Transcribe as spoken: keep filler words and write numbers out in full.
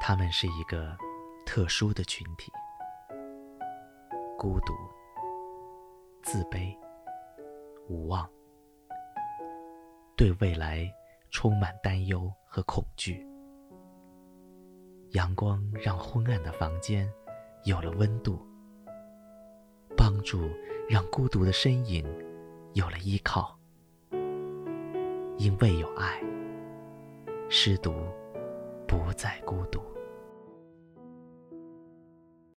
他们是一个特殊的群体，孤独、自卑、无望，对未来充满担忧和恐惧。阳光让昏暗的房间有了温度，帮助让孤独的身影有了依靠。因为有爱，失独不再孤独。